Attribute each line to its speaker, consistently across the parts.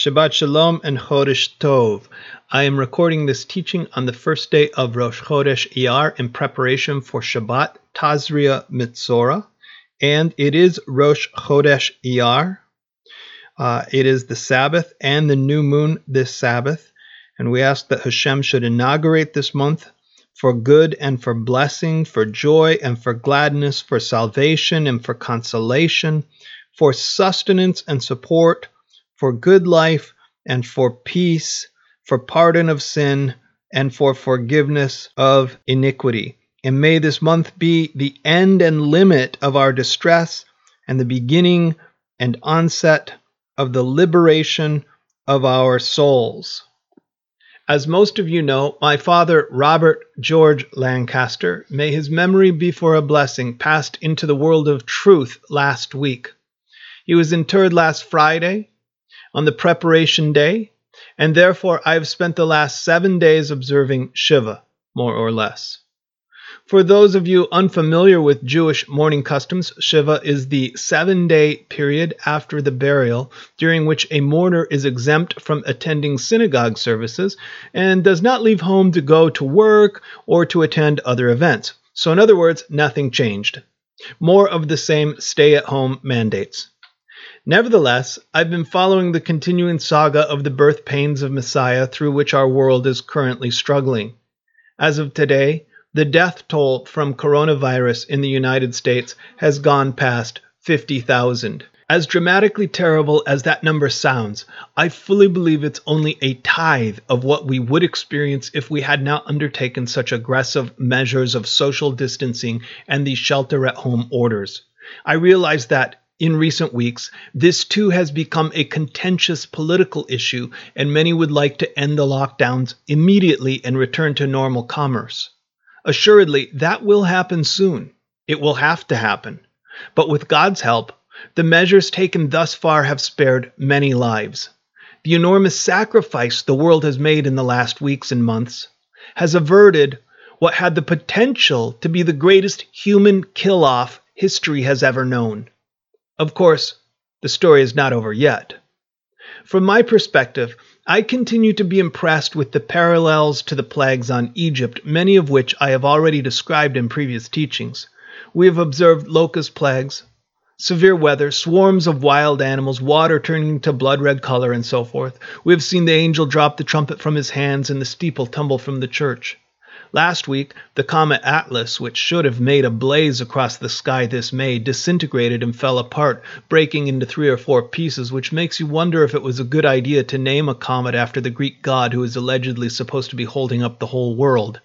Speaker 1: Shabbat Shalom and Chodesh Tov. I am recording this teaching on the first day of Rosh Chodesh Iyar in preparation for Shabbat Tazria Mitzorah, and it is Rosh Chodesh Iyar. It is the Sabbath and the new moon this Sabbath, and we ask that Hashem should inaugurate this month for good and for blessing, for joy and for gladness, for salvation and for consolation, for sustenance and support, for good life and for peace, for pardon of sin and for forgiveness of iniquity. And may this month be the end and limit of our distress and the beginning and onset of the liberation of our souls. As most of you know, my father, Robert George Lancaster, may his memory be for a blessing, passed into the world of truth last week. He was interred last Friday, on the preparation day, and therefore I have spent the last 7 days observing Shiva, more or less. For those of you unfamiliar with Jewish mourning customs, Shiva is the 7-day period after the burial, during which a mourner is exempt from attending synagogue services and does not leave home to go to work or to attend other events. So in other words, nothing changed. More of the same stay-at-home mandates. Nevertheless, I've been following the continuing saga of the birth pains of Messiah through which our world is currently struggling. As of today, the death toll from coronavirus in the United States has gone past 50,000. As dramatically terrible as that number sounds, I fully believe it's only a tithe of what we would experience if we had not undertaken such aggressive measures of social distancing and these shelter-at-home orders. I realize that in recent weeks, this too has become a contentious political issue, and many would like to end the lockdowns immediately and return to normal commerce. Assuredly, that will happen soon. It will have to happen. But with God's help, the measures taken thus far have spared many lives. The enormous sacrifice the world has made in the last weeks and months has averted what had the potential to be the greatest human kill-off history has ever known. Of course, the story is not over yet. From my perspective, I continue to be impressed with the parallels to the plagues on Egypt, many of which I have already described in previous teachings. We have observed locust plagues, severe weather, swarms of wild animals, water turning to blood-red color, and so forth. We have seen the angel drop the trumpet from his hands and the steeple tumble from the church. Last week, the comet Atlas, which should have made a blaze across the sky this May, disintegrated and fell apart, breaking into 3 or 4 pieces, which makes you wonder if it was a good idea to name a comet after the Greek god who is allegedly supposed to be holding up the whole world.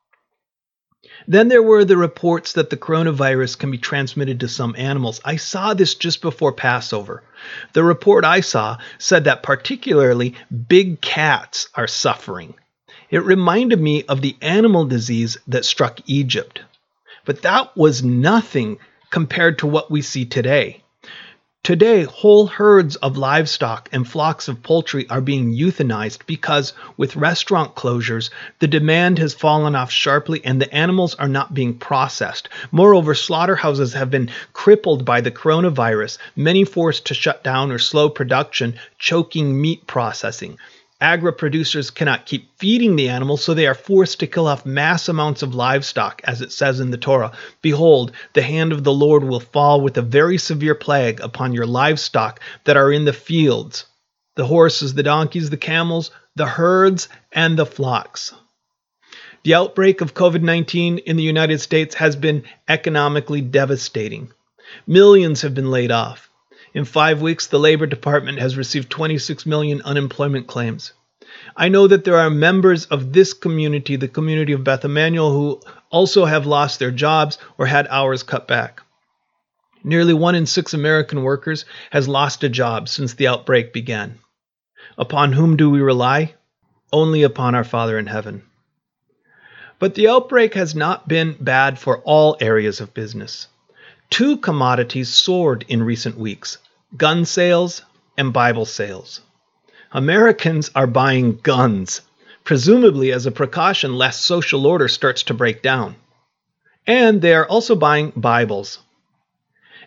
Speaker 1: Then there were the reports that the coronavirus can be transmitted to some animals. I saw this just before Passover. The report I saw said that particularly big cats are suffering. It reminded me of the animal disease that struck Egypt. But that was nothing compared to what we see today. Today, whole herds of livestock and flocks of poultry are being euthanized because, with restaurant closures, the demand has fallen off sharply and the animals are not being processed. Moreover, slaughterhouses have been crippled by the coronavirus, many forced to shut down or slow production, choking meat processing. Agri-producers cannot keep feeding the animals, so they are forced to kill off mass amounts of livestock, as it says in the Torah. Behold, the hand of the Lord will fall with a very severe plague upon your livestock that are in the fields, the horses, the donkeys, the camels, the herds, and the flocks. The outbreak of COVID-19 in the United States has been economically devastating. Millions have been laid off. In 5 weeks, the Labor Department has received 26 million unemployment claims. I know that there are members of this community, the community of Beth Emanuel, who also have lost their jobs or had hours cut back. Nearly 1 in 6 American workers has lost a job since the outbreak began. Upon whom do we rely? Only upon our Father in heaven. But the outbreak has not been bad for all areas of business. 2 commodities soared in recent weeks: gun sales and Bible sales. Americans are buying guns, presumably as a precaution lest social order starts to break down. And they are also buying Bibles.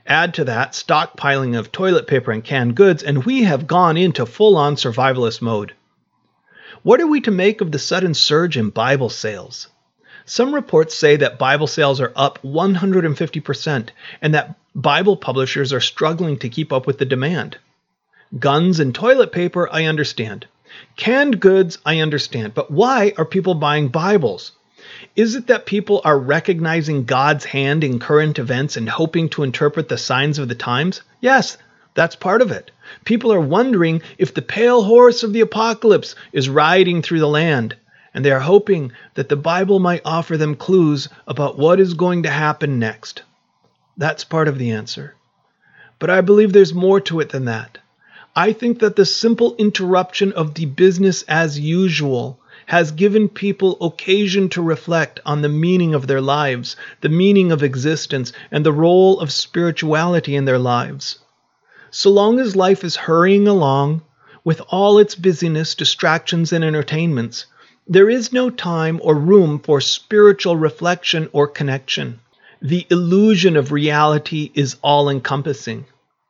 Speaker 1: Add to that stockpiling of toilet paper and canned goods, and we have gone into full-on survivalist mode. What are we to make of the sudden surge in Bible sales? Some reports say that Bible sales are up 150% and that Bible publishers are struggling to keep up with the demand. Guns and toilet paper, I understand. Canned goods, I understand. But why are people buying Bibles? Is it that people are recognizing God's hand in current events and hoping to interpret the signs of the times? Yes, that's part of it. People are wondering if the pale horse of the apocalypse is riding through the land, and they are hoping that the Bible might offer them clues about what is going to happen next. That's part of the answer. But I believe there's more to it than that. I think that the simple interruption of the business as usual has given people occasion to reflect on the meaning of their lives, the meaning of existence, and the role of spirituality in their lives. So long as life is hurrying along, with all its busyness, distractions, and entertainments, there is no time or room for spiritual reflection or connection. The illusion of reality is all-encompassing.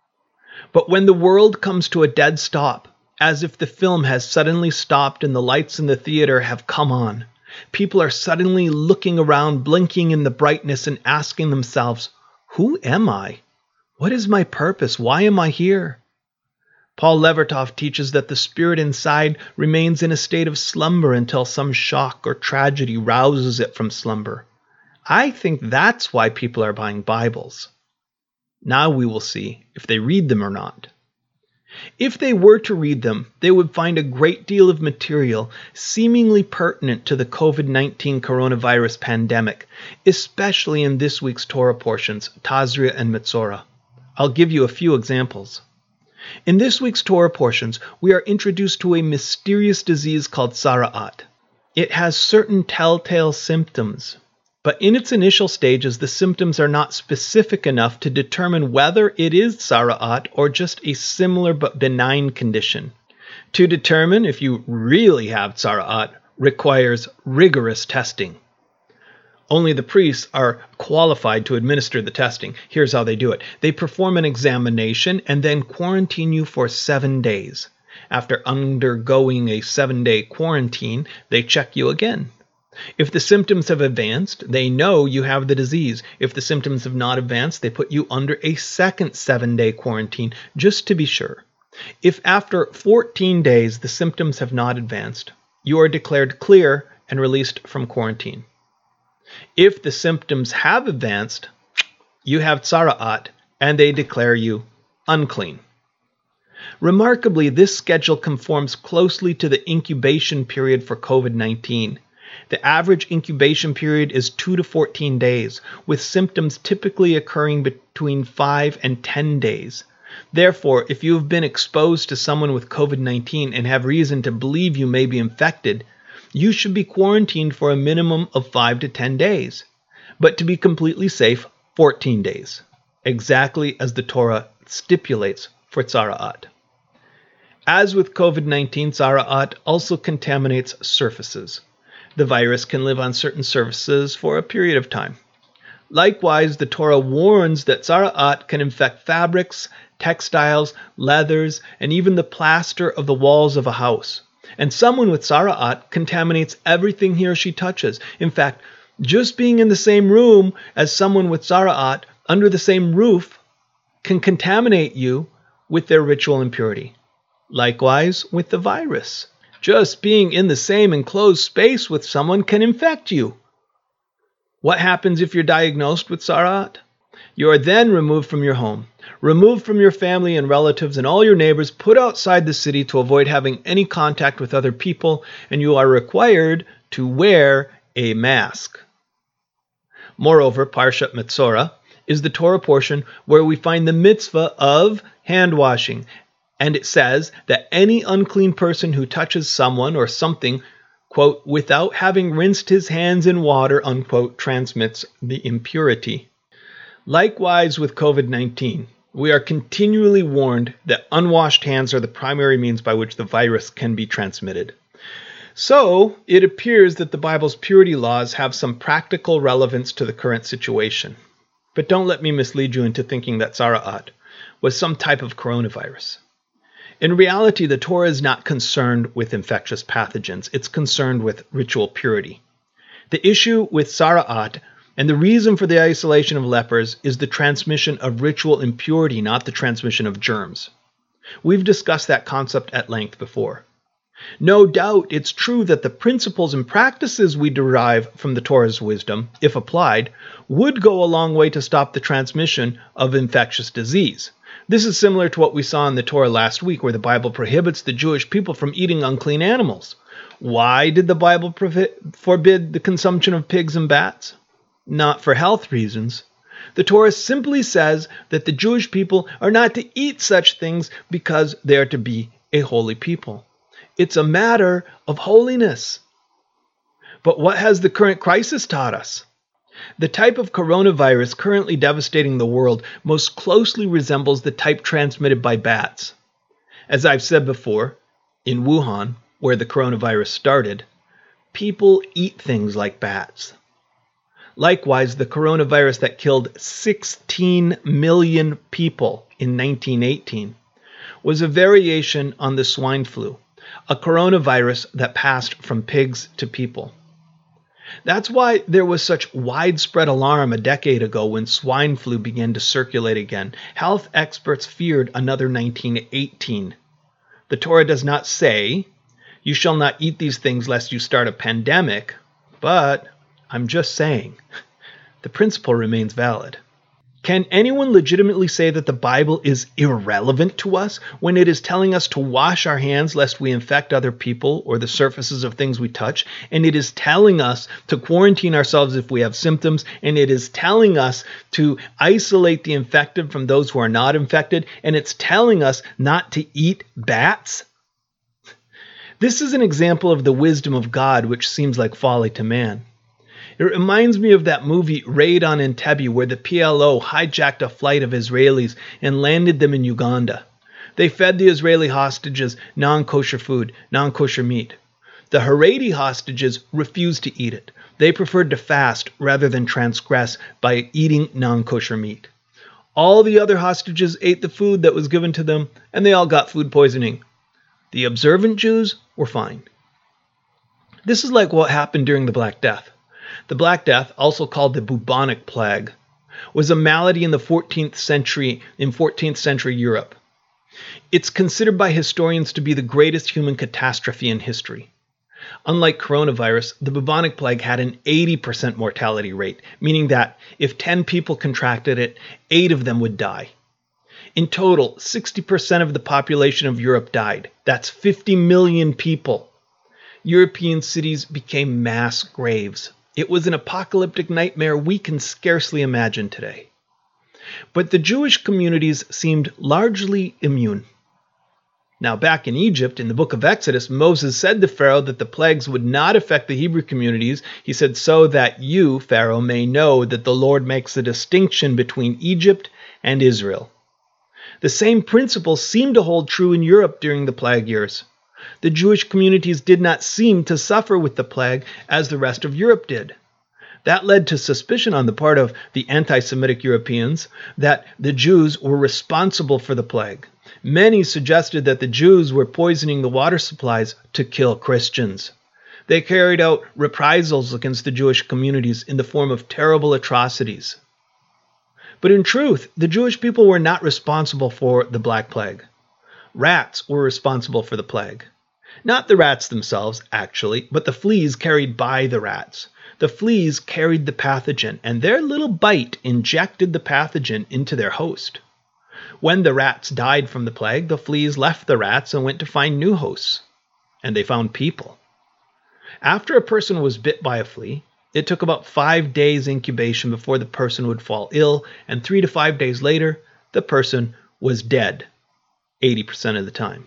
Speaker 1: But when the world comes to a dead stop, as if the film has suddenly stopped and the lights in the theater have come on, people are suddenly looking around, blinking in the brightness and asking themselves, who am I? What is my purpose? Why am I here? Paul Levertov teaches that the spirit inside remains in a state of slumber until some shock or tragedy rouses it from slumber. I think that's why people are buying Bibles. Now we will see if they read them or not. If they were to read them, they would find a great deal of material seemingly pertinent to the COVID-19 coronavirus pandemic, especially in this week's Torah portions, Tazria and Metzora. I'll give you a few examples. In this week's Torah portions, we are introduced to a mysterious disease called Tzara'at. It has certain telltale symptoms, but in its initial stages, the symptoms are not specific enough to determine whether it is Tzara'at or just a similar but benign condition. To determine if you really have Tzara'at requires rigorous testing. Only the priests are qualified to administer the testing. Here's how they do it. They perform an examination and then quarantine you for 7 days. After undergoing a 7-day quarantine, they check you again. If the symptoms have advanced, they know you have the disease. If the symptoms have not advanced, they put you under a second 7-day quarantine, just to be sure. If after 14 days the symptoms have not advanced, you are declared clear and released from quarantine. If the symptoms have advanced, you have Tzara'at, and they declare you unclean. Remarkably, this schedule conforms closely to the incubation period for COVID-19. The average incubation period is 2 to 14 days, with symptoms typically occurring between 5 and 10 days. Therefore, if you have been exposed to someone with COVID-19 and have reason to believe you may be infected, you should be quarantined for a minimum of 5 to 10 days, but to be completely safe, 14 days, exactly as the Torah stipulates for Tzara'at. As with COVID-19, Tzara'at also contaminates surfaces. The virus can live on certain surfaces for a period of time. Likewise, the Torah warns that Tzara'at can infect fabrics, textiles, leathers, and even the plaster of the walls of a house. And someone with Tzara'at contaminates everything he or she touches. In fact, just being in the same room as someone with Tzara'at under the same roof can contaminate you with their ritual impurity. Likewise with the virus. Just being in the same enclosed space with someone can infect you. What happens if you're diagnosed with Tzara'at? You are then removed from your home, removed from your family and relatives and all your neighbors, put outside the city to avoid having any contact with other people, and you are required to wear a mask. Moreover, Parshat Metzora is the Torah portion where we find the mitzvah of hand washing, and it says that any unclean person who touches someone or something, quote, without having rinsed his hands in water, unquote, transmits the impurity. Likewise with COVID-19, we are continually warned that unwashed hands are the primary means by which the virus can be transmitted. So, it appears that the Bible's purity laws have some practical relevance to the current situation. But don't let me mislead you into thinking that Tzara'at was some type of coronavirus. In reality, the Torah is not concerned with infectious pathogens. It's concerned with ritual purity. The issue with Tzara'at and the reason for the isolation of lepers is the transmission of ritual impurity, not the transmission of germs. We've discussed that concept at length before. No doubt it's true that the principles and practices we derive from the Torah's wisdom, if applied, would go a long way to stop the transmission of infectious disease. This is similar to what we saw in the Torah last week, where the Bible prohibits the Jewish people from eating unclean animals. Why did the Bible forbid the consumption of pigs and bats? Not for health reasons. The Torah simply says that the Jewish people are not to eat such things because they are to be a holy people. It's a matter of holiness. But what has the current crisis taught us? The type of coronavirus currently devastating the world most closely resembles the type transmitted by bats. As I've said before, in Wuhan, where the coronavirus started, people eat things like bats. Likewise, the coronavirus that killed 16 million people in 1918 was a variation on the swine flu, a coronavirus that passed from pigs to people. That's why there was such widespread alarm a decade ago when swine flu began to circulate again. Health experts feared another 1918. The Torah does not say, "You shall not eat these things lest you start a pandemic," but I'm just saying, the principle remains valid. Can anyone legitimately say that the Bible is irrelevant to us when it is telling us to wash our hands lest we infect other people or the surfaces of things we touch, and it is telling us to quarantine ourselves if we have symptoms, and it is telling us to isolate the infected from those who are not infected, and it's telling us not to eat bats? This is an example of the wisdom of God, which seems like folly to man. It reminds me of that movie Raid on Entebbe, where the PLO hijacked a flight of Israelis and landed them in Uganda. They fed the Israeli hostages non-kosher food, non-kosher meat. The Haredi hostages refused to eat it. They preferred to fast rather than transgress by eating non-kosher meat. All the other hostages ate the food that was given to them, and they all got food poisoning. The observant Jews were fine. This is like what happened during the Black Death. The Black Death, also called the bubonic plague, was a malady in the 14th century Europe. It's considered by historians to be the greatest human catastrophe in history. Unlike coronavirus, the bubonic plague had an 80% mortality rate, meaning that if 10 people contracted it, 8 of them would die. In total, 60% of the population of Europe died. That's 50 million people. European cities became mass graves. It was an apocalyptic nightmare we can scarcely imagine today. But the Jewish communities seemed largely immune. Now, back in Egypt, in the book of Exodus, Moses said to Pharaoh that the plagues would not affect the Hebrew communities. He said, "So that you, Pharaoh, may know that the Lord makes a distinction between Egypt and Israel." The same principles seemed to hold true in Europe during the plague years. The Jewish communities did not seem to suffer with the plague as the rest of Europe did. That led to suspicion on the part of the anti-Semitic Europeans that the Jews were responsible for the plague. Many suggested that the Jews were poisoning the water supplies to kill Christians. They carried out reprisals against the Jewish communities in the form of terrible atrocities. But in truth, the Jewish people were not responsible for the Black Plague. Rats were responsible for the plague. Not the rats themselves, actually, but the fleas carried by the rats. The fleas carried the pathogen, and their little bite injected the pathogen into their host. When the rats died from the plague, the fleas left the rats and went to find new hosts. And they found people. After a person was bit by a flea, it took about 5 days incubation before the person would fall ill, and 3 to 5 days later, the person was dead, 80% of the time.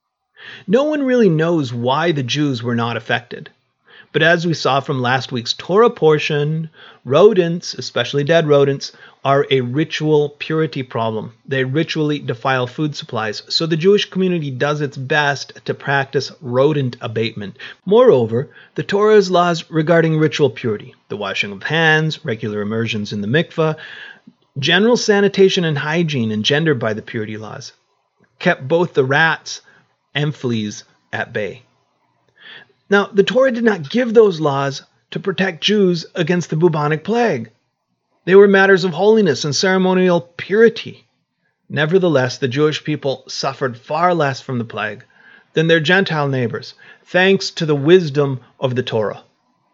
Speaker 1: No one really knows why the Jews were not affected. But as we saw from last week's Torah portion, rodents, especially dead rodents, are a ritual purity problem. They ritually defile food supplies, so the Jewish community does its best to practice rodent abatement. Moreover, the Torah's laws regarding ritual purity, the washing of hands, regular immersions in the mikveh, General sanitation and hygiene engendered by the purity laws kept both the rats and fleas at bay. Now, the Torah did not give those laws to protect Jews against the bubonic plague. They were matters of holiness and ceremonial purity. Nevertheless, the Jewish people suffered far less from the plague than their Gentile neighbors, thanks to the wisdom of the Torah.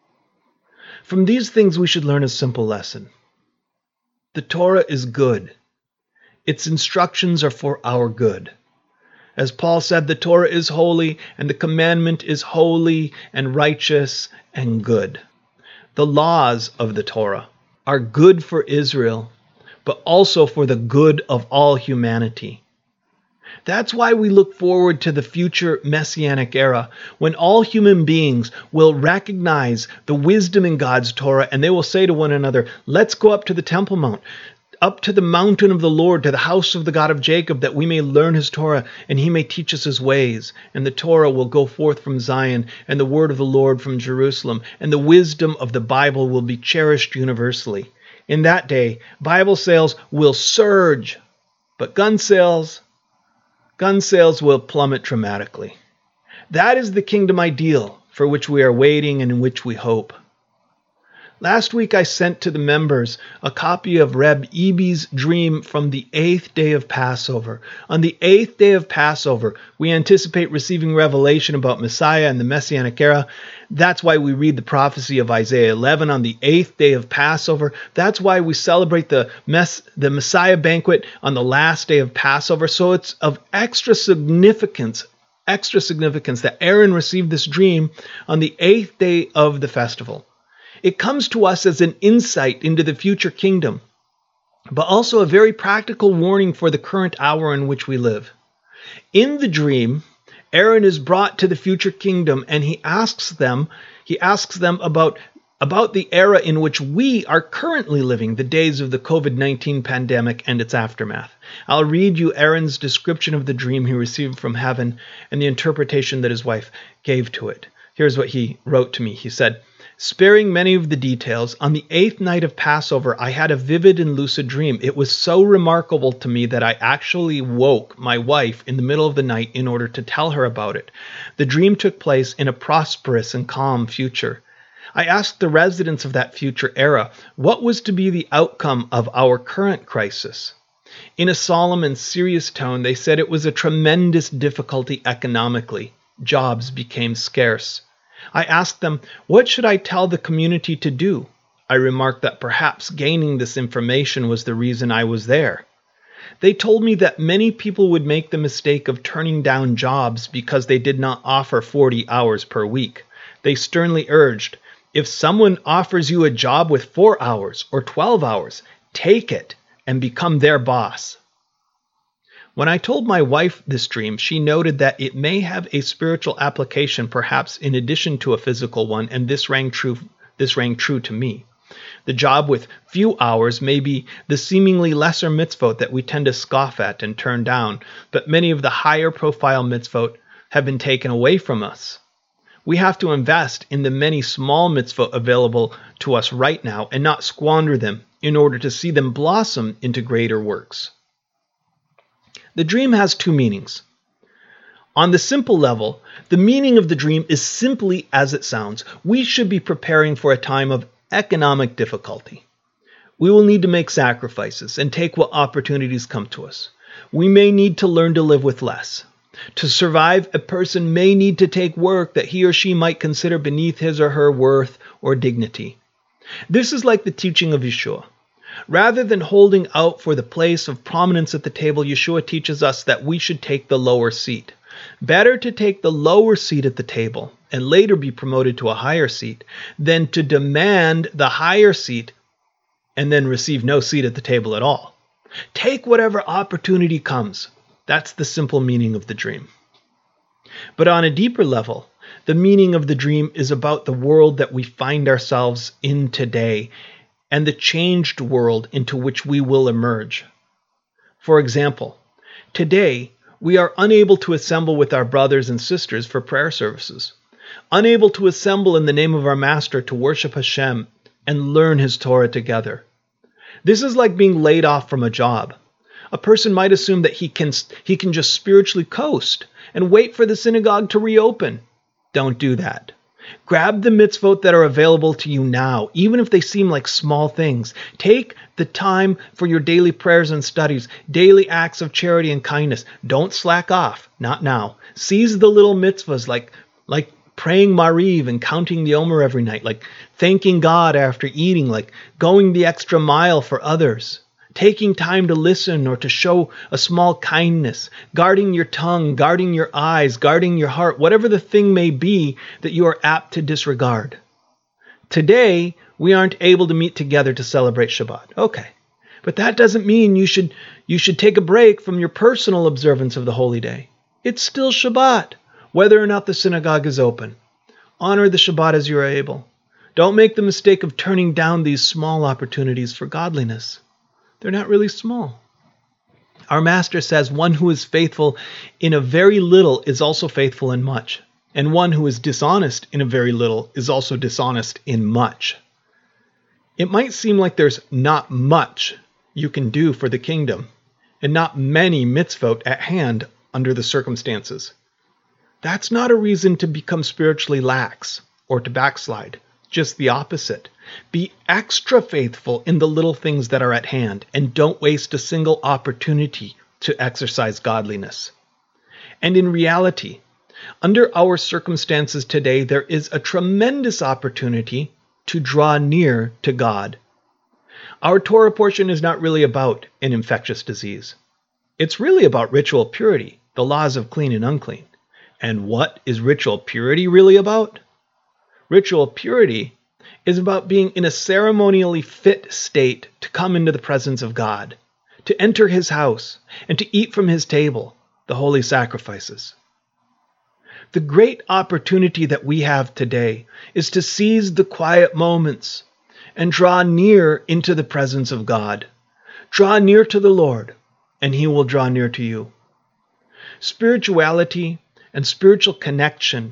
Speaker 1: From these things we should learn a simple lesson. The Torah is good. Its instructions are for our good. As Paul said, the Torah is holy, and the commandment is holy and righteous and good. The laws of the Torah are good for Israel, but also for the good of all humanity. That's why we look forward to the future Messianic era, when all human beings will recognize the wisdom in God's Torah, and they will say to one another, let's go up to the Temple Mount, up to the mountain of the Lord, to the house of the God of Jacob, that we may learn his Torah, and he may teach us his ways. And the Torah will go forth from Zion, and the word of the Lord from Jerusalem, and the wisdom of the Bible will be cherished universally. In that day, Bible sales will surge, but gun sales will plummet dramatically. That is the kingdom ideal for which we are waiting and in which we hope. Last week I sent to the members a copy of Reb Ebi's dream from the 8th day of Passover. On the 8th day of Passover, we anticipate receiving revelation about Messiah and the Messianic era. That's why we read the prophecy of Isaiah 11 on the 8th day of Passover. That's why we celebrate the Messiah banquet on the last day of Passover. So it's of extra significance that Aaron received this dream on the 8th day of the festival. It comes to us as an insight into the future kingdom, but also a very practical warning for the current hour in which we live. In the dream, Aaron is brought to the future kingdom, and he asks them about the era in which we are currently living, the days of the COVID-19 pandemic and its aftermath. I'll read you Aaron's description of the dream he received from heaven and the interpretation that his wife gave to it. Here's what he wrote to me. He said, "Sparing many of the details, on the 8th night of Passover, I had a vivid and lucid dream. It was so remarkable to me that I actually woke my wife in the middle of the night in order to tell her about it. The dream took place in a prosperous and calm future. I asked the residents of that future era what was to be the outcome of our current crisis. In a solemn and serious tone, they said it was a tremendous difficulty economically. Jobs became scarce. I asked them, what should I tell the community to do? I remarked that perhaps gaining this information was the reason I was there. They told me that many people would make the mistake of turning down jobs because they did not offer 40 hours per week. They sternly urged, if someone offers you a job with 4 hours or 12 hours, take it and become their boss. When I told my wife this dream, she noted that it may have a spiritual application, perhaps in addition to a physical one, and this rang true to me. The job with few hours may be the seemingly lesser mitzvot that we tend to scoff at and turn down, but many of the higher profile mitzvot have been taken away from us. We have to invest in the many small mitzvot available to us right now and not squander them in order to see them blossom into greater works. The dream has two meanings. On the simple level, the meaning of the dream is simply as it sounds. We should be preparing for a time of economic difficulty. We will need to make sacrifices and take what opportunities come to us. We may need to learn to live with less. To survive, a person may need to take work that he or she might consider beneath his or her worth or dignity. This is like the teaching of Yeshua. Rather than holding out for the place of prominence at the table, Yeshua teaches us that we should take the lower seat. Better to take the lower seat at the table and later be promoted to a higher seat than to demand the higher seat and then receive no seat at the table at all. Take whatever opportunity comes. That's the simple meaning of the dream. But on a deeper level, the meaning of the dream is about the world that we find ourselves in today and the changed world into which we will emerge. For example, today we are unable to assemble with our brothers and sisters for prayer services, unable to assemble in the name of our Master to worship Hashem and learn His Torah together. This is like being laid off from a job. A person might assume that he can just spiritually coast and wait for the synagogue to reopen. Don't do that. Grab the mitzvot that are available to you now, even if they seem like small things. Take the time for your daily prayers and studies, daily acts of charity and kindness. Don't slack off, not now. Seize the little mitzvahs like praying Mariv and counting the Omer every night, like thanking God after eating, like going the extra mile for others. Taking time to listen or to show a small kindness, guarding your tongue, guarding your eyes, guarding your heart, whatever the thing may be that you are apt to disregard. Today, we aren't able to meet together to celebrate Shabbat. Okay, but that doesn't mean you should take a break from your personal observance of the holy day. It's still Shabbat, whether or not the synagogue is open. Honor the Shabbat as you are able. Don't make the mistake of turning down these small opportunities for godliness. They're not really small. Our master says one who is faithful in a very little is also faithful in much, and one who is dishonest in a very little is also dishonest in much. It might seem like there's not much you can do for the kingdom, and not many mitzvot at hand under the circumstances. That's not a reason to become spiritually lax or to backslide. Just the opposite. Be extra faithful in the little things that are at hand, and don't waste a single opportunity to exercise godliness. And in reality, under our circumstances today, there is a tremendous opportunity to draw near to God. Our Torah portion is not really about an infectious disease. It's really about ritual purity, the laws of clean and unclean. And what is ritual purity really about? Ritual purity is about being in a ceremonially fit state to come into the presence of God, to enter his house, and to eat from his table, the holy sacrifices. The great opportunity that we have today is to seize the quiet moments and draw near into the presence of God. Draw near to the Lord, and he will draw near to you. Spirituality and spiritual connection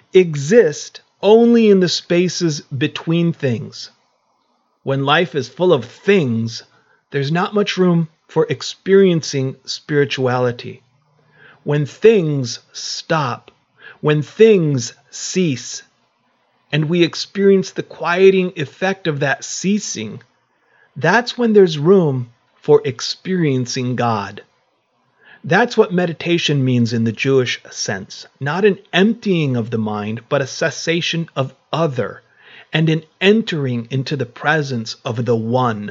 Speaker 1: exist only in the spaces between things. When life is full of things, there's not much room for experiencing spirituality. When things stop, when things cease, and we experience the quieting effect of that ceasing, that's when there's room for experiencing God. That's what meditation means in the Jewish sense. Not an emptying of the mind, but a cessation of other, and an entering into the presence of the One.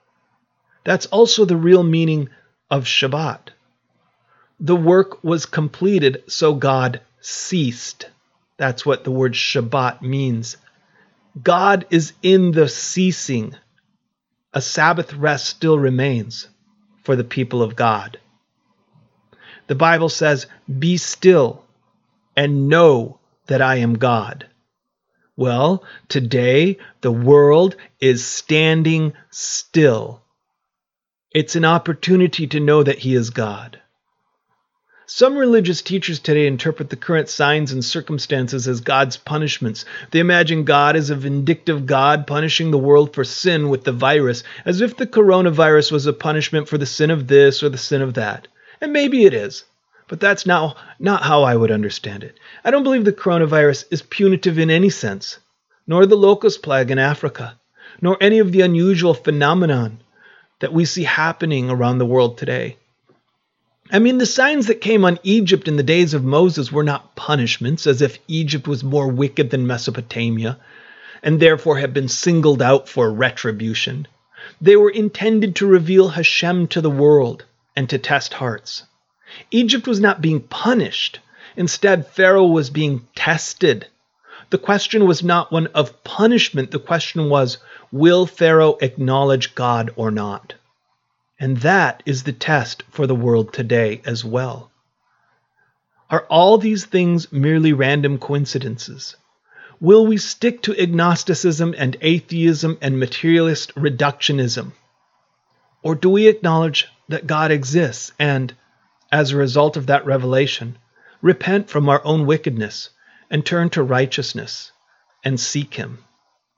Speaker 1: That's also the real meaning of Shabbat. The work was completed, so God ceased. That's what the word Shabbat means. God is in the ceasing. A Sabbath rest still remains for the people of God. The Bible says, "Be still and know that I am God." Well, today the world is standing still. It's an opportunity to know that he is God. Some religious teachers today interpret the current signs and circumstances as God's punishments. They imagine God as a vindictive God punishing the world for sin with the virus, as if the coronavirus was a punishment for the sin of this or the sin of that. And maybe it is, but that's not how I would understand it. I don't believe the coronavirus is punitive in any sense, nor the locust plague in Africa, nor any of the unusual phenomenon that we see happening around the world today. I mean, the signs that came on Egypt in the days of Moses were not punishments, as if Egypt was more wicked than Mesopotamia, and therefore had been singled out for retribution. They were intended to reveal Hashem to the world and to test hearts. Egypt was not being punished. Instead, Pharaoh was being tested. The question was not one of punishment. The question was, will Pharaoh acknowledge God or not? And that is the test for the world today as well. Are all these things merely random coincidences? Will we stick to agnosticism and atheism and materialist reductionism? Or do we acknowledge that God exists and, as a result of that revelation, repent from our own wickedness and turn to righteousness and seek him?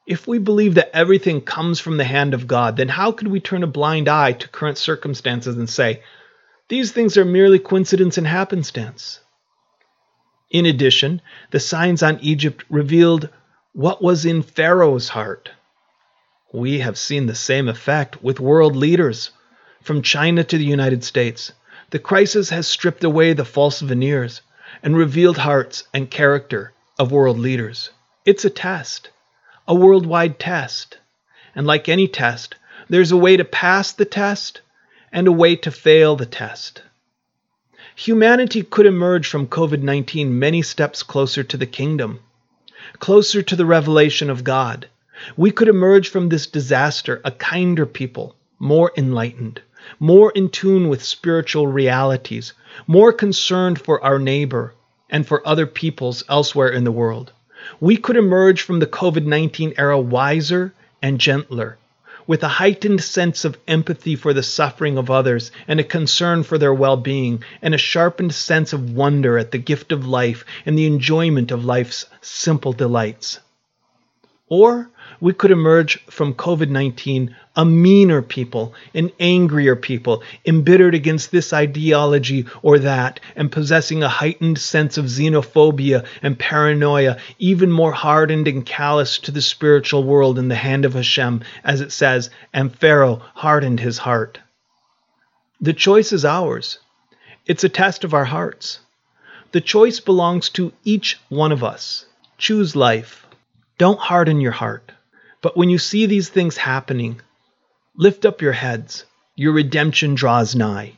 Speaker 1: If we believe that everything comes from the hand of God, then how could we turn a blind eye to current circumstances and say, these things are merely coincidence and happenstance? In addition, the signs on Egypt revealed what was in Pharaoh's heart. We have seen the same effect with world leaders, from China to the United States. The crisis has stripped away the false veneers and revealed hearts and character of world leaders. It's a test, a worldwide test. And like any test, there's a way to pass the test and a way to fail the test. Humanity could emerge from COVID-19 many steps closer to the kingdom, closer to the revelation of God. We could emerge from this disaster a kinder people, more enlightened, more in tune with spiritual realities, more concerned for our neighbor and for other peoples elsewhere in the world. We could emerge from the COVID-19 era wiser and gentler, with a heightened sense of empathy for the suffering of others and a concern for their well-being, and a sharpened sense of wonder at the gift of life and the enjoyment of life's simple delights. Or we could emerge from COVID-19 a meaner people, an angrier people, embittered against this ideology or that, and possessing a heightened sense of xenophobia and paranoia, even more hardened and callous to the spiritual world in the hand of Hashem, as it says, and Pharaoh hardened his heart. The choice is ours. It's a test of our hearts. The choice belongs to each one of us. Choose life. Don't harden your heart. But when you see these things happening, lift up your heads. Your redemption draws nigh.